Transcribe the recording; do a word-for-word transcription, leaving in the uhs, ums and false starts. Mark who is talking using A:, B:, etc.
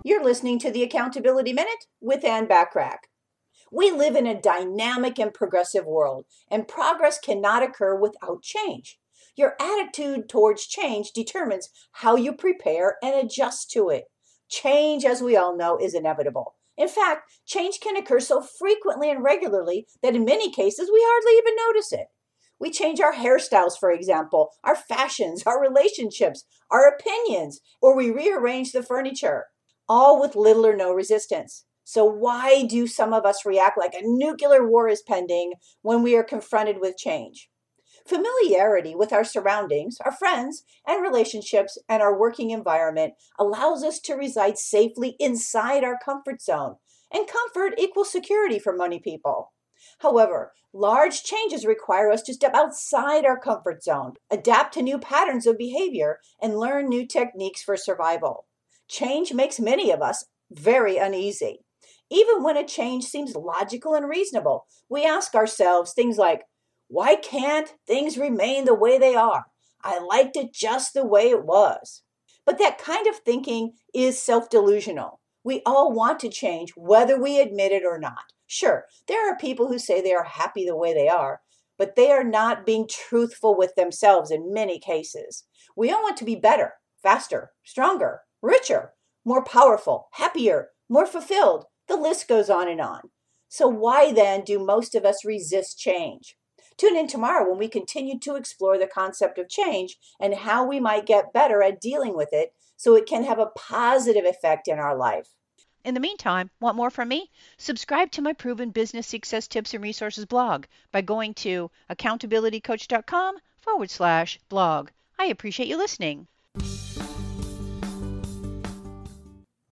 A: You're listening to the Accountability Minute with Ann Bachrach. We live in a dynamic and progressive world, and progress cannot occur without change. Your attitude towards change determines how you prepare and adjust to it. Change, as we all know, is inevitable. In fact, change can occur so frequently and regularly that in many cases we hardly even notice it. We change our hairstyles, for example, our fashions, our relationships, our opinions, or we rearrange the furniture, all with little or no resistance. So why do some of us react like a nuclear war is pending when we are confronted with change? Familiarity with our surroundings, our friends and relationships, and our working environment allows us to reside safely inside our comfort zone. And comfort equals security for many people. However, large changes require us to step outside our comfort zone, adapt to new patterns of behavior, and learn new techniques for survival. Change makes many of us very uneasy. Even when a change seems logical and reasonable, we ask ourselves things like, why can't things remain the way they are? I liked it just the way it was. But that kind of thinking is self-delusional. We all want to change, whether we admit it or not. Sure, there are people who say they are happy the way they are, but they are not being truthful with themselves in many cases. We all want to be better, faster, stronger, richer, more powerful, happier, more fulfilled. The list goes on and on. So why then do most of us resist change? Tune in tomorrow when we continue to explore the concept of change and how we might get better at dealing with it so it can have a positive effect in our life.
B: In the meantime, want more from me? Subscribe to my Proven Business Success Tips and Resources blog by going to accountabilitycoach.com forward slash blog. I appreciate you listening.